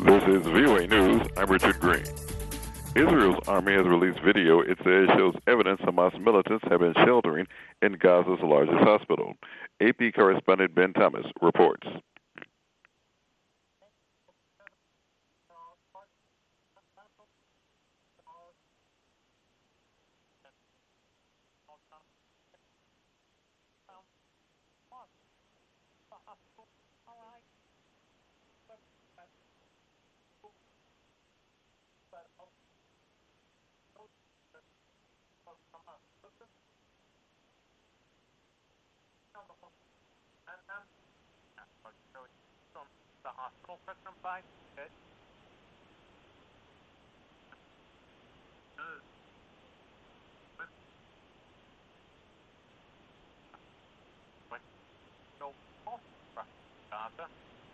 This is VOA News. I'm Richard Green. Israel's army has released video it says shows evidence Hamas militants have been sheltering in Gaza's largest hospital. AP correspondent Ben Thomas reports. The hospital for some five. Gaza.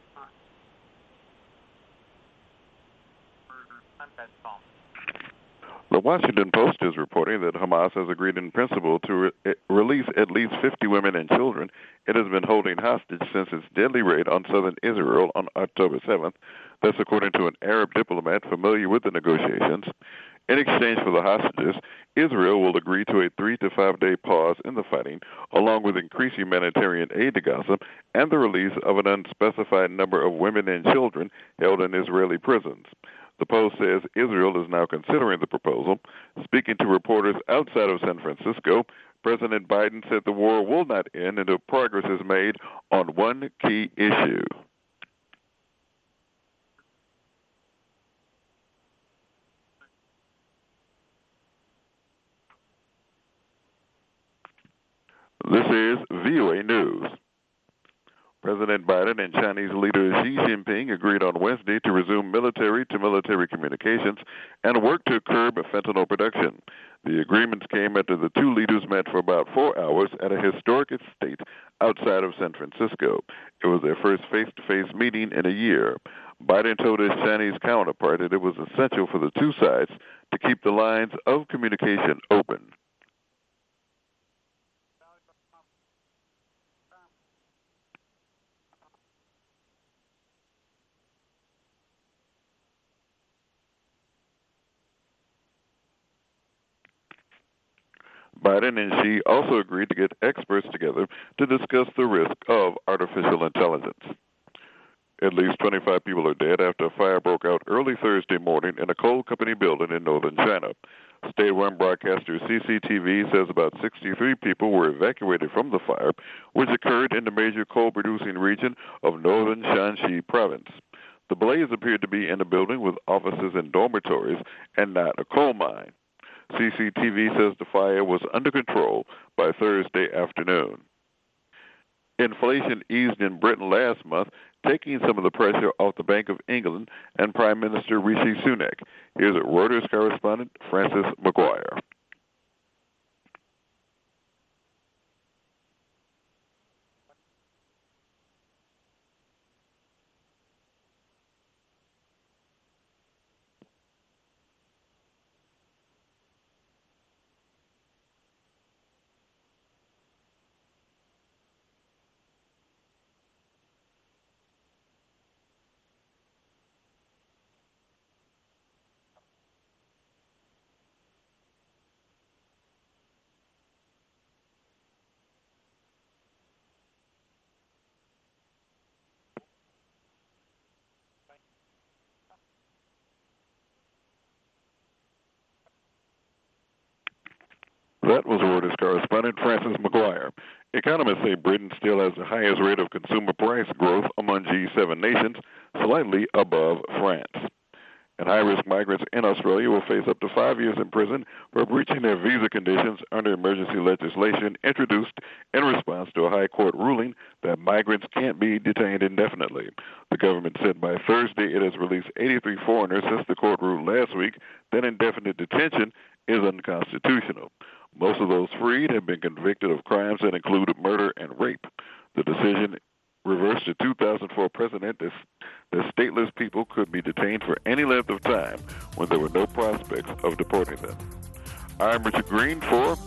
I'm Ben Tom. The Washington Post is reporting that Hamas has agreed in principle to release at least 50 women and children it has been holding hostage since its deadly raid on southern Israel on October 7th. That's according to an Arab diplomat familiar with the negotiations. In exchange for the hostages, Israel will agree to a 3 to 5 day pause in the fighting, along with increased humanitarian aid to Gaza and the release of an unspecified number of women and children held in Israeli prisons. The Post says Israel is now considering the proposal. Speaking to reporters outside of San Francisco, President Biden said the war will not end until progress is made on one key issue. This is VOA News. President Biden and Chinese leader Xi Jinping agreed on Wednesday to resume military-to-military communications and work to curb fentanyl production. The agreements came after the two leaders met for about 4 hours at a historic estate outside of San Francisco. It was their first face-to-face meeting in a year. Biden told his Chinese counterpart that it was essential for the two sides to keep the lines of communication open. Biden and Xi also agreed to get experts together to discuss the risk of artificial intelligence. At least 25 people are dead after a fire broke out early Thursday morning in a coal company building in northern China. State-run broadcaster CCTV says about 63 people were evacuated from the fire, which occurred in the major coal-producing region of northern Shanxi province. The blaze appeared to be in a building with offices and dormitories and not a coal mine. CCTV says the fire was under control by Thursday afternoon. Inflation eased in Britain last month, taking some of the pressure off the Bank of England and Prime Minister Rishi Sunak. Here's Reuters correspondent Francis McGuire. That was Reuters correspondent Francis McGuire. Economists say Britain still has the highest rate of consumer price growth among G7 nations, slightly above France. And high-risk migrants in Australia will face up to 5 years in prison for breaching their visa conditions under emergency legislation introduced in response to a high court ruling that migrants can't be detained indefinitely. The government said by Thursday it has released 83 foreigners since the court ruled last week that indefinite detention is unconstitutional. Most of those freed have been convicted of crimes that include murder and rape. The decision reversed the 2004 precedent that stateless people could be detained for any length of time when there were no prospects of deporting them. I'm Richard Green for